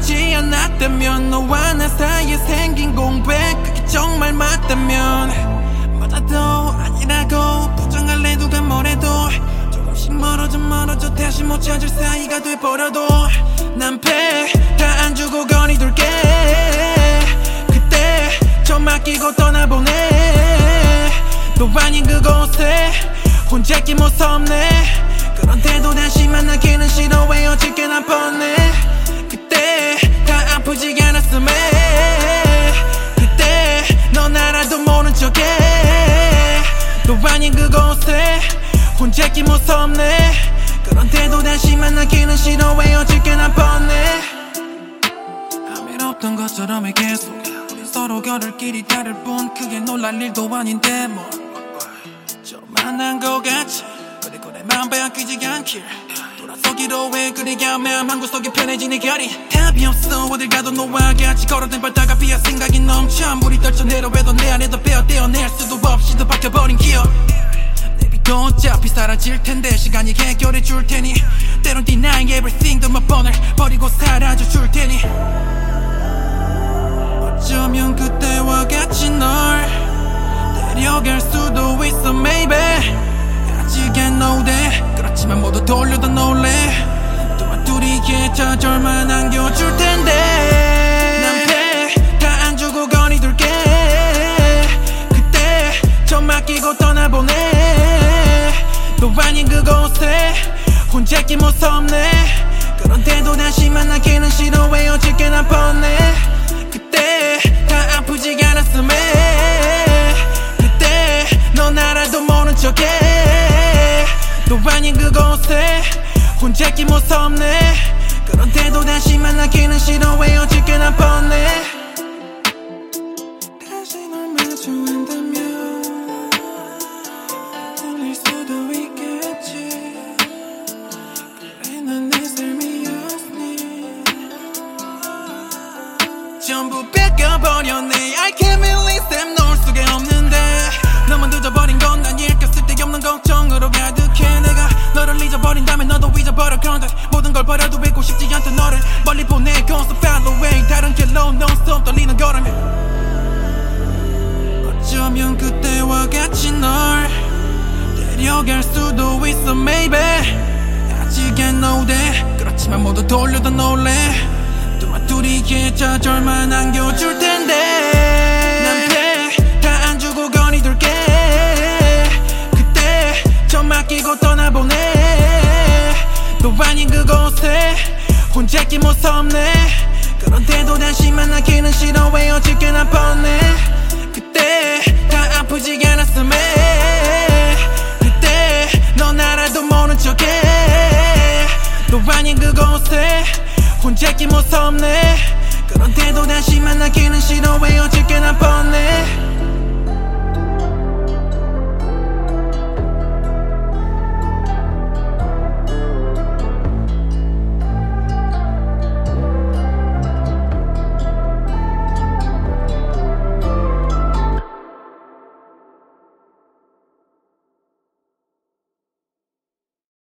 원하지 않았다면 너와 나 사이에 생긴 공백 그게 정말 맞다면 맞아도 아니라고 부정할래 누가 뭐래도 조금씩 멀어져 다시 못 찾을 사이가 돼버려도 난 패 다 안 주고 거리둘게 그때 저 맡기고 떠나보내 또 아닌 그곳에 혼자 있기 무섭네 그런데도 다시 만나기는 싫어 헤어질게 난 뻔해 그때 다 아프지 않았음에 그때 넌 알아도 모른 척해 또 아닌 그곳에 혼자 있기 무섭네 그런데도 다시 만나기는 싫어 헤어질게 난 뻔해 아무 일 없던 것처럼 해 계속 우린 서로 걸을 길이 다를 뿐 크게 놀랄 일도 아닌데 뭐 좀 만난 것 같지 그리고 내 맘 빼앗기지 않길 돌아서기로 해 그래야 마음 한구석이 편해지는 결이 답이 없어 어딜 가도 너와 같이 걸어댄 발다가 비어 생각이 넘쳐 물이 떨쳐내려 해도 내 안에도 빼어 떼어낼 수도 없이 더 박혀버린 기억 내 빛도 어차피 사라질 텐데 시간이 해결해 줄 테니 때론 denying everything 몇 번을 버리고 사라져 줄 테니 어쩌면 그때와 같이 널 데려갈 수도 있어 maybe 아직 I know that 그렇지만 모두 돌려다 놀래 또한 둘이의 좌절만 안겨줄 텐데 난 패 다 안 주고 거리둘게 그때 저 맡기고 떠나보내 또 아닌 그곳에 혼자 있기 무섭네 그런데도 다시 만나기는 싫어 헤어질게 난 뻔해 그때 다 아프지 않았음에 그때 넌 알아도 모른 척해 또 아닌 그곳에 혼자 있기 무섭네 그런데도 다시 만나기는 싫어 헤어질게 난 뻔해 다시 널 마주한다면 들릴 수도 있겠지 그래 난 내 삶이었니 전부 뺏겨버렸네 I can't believe them 놓을 수가 없는데 너만 늦어버린 건 난 일까 쓸데없는 걱정으로 가득해 내가 너를 잊어버린다면 너도 잊어버려 건데 모든 걸 버려도 잊고 싶지 않던 너를 멀리 보내 constant follow away 다른 길로 non-stop 떨리는 걸음 어쩌면 그때와 같이 널 데려갈 수도 있어 maybe 아직 I know that 그렇지만 모두 돌려다 놀래 또한 둘이의 좌절만 안겨줄 텐데 난 패 다 안 주고 거리둘게 그때 저 맡기고 떠나보내 또 아닌 그곳에 혼자 있기 무섭네 그런데도 다시 만나기는 싫어 헤어질게 난 뻔해 그때 다 아프지 않았음에 그때 넌 알아도 모른 척해 또 아닌 그곳에 혼자 있기 무섭네 그런데도 다시 만나기는 싫어 헤어질게 난 뻔해